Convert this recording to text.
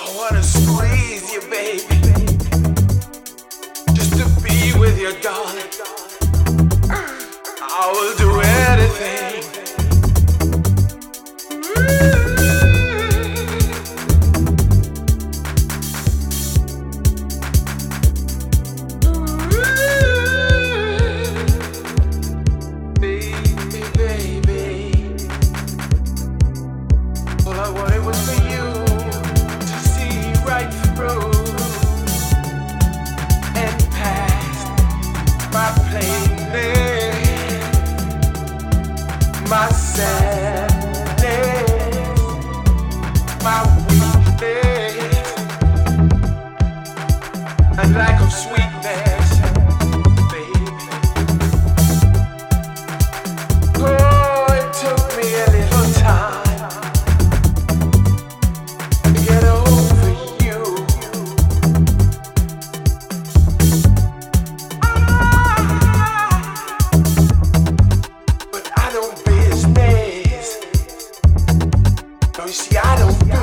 wanna squeeze you, baby, just to be with you, darling. I will do anything. Baby, baby, all I wanted was for you to see right through and past my plainness, my sadness, my weakness, and lack of sweetness, baby. Oh, it took me a little time to get over you. But I don't business. No, you see, I don't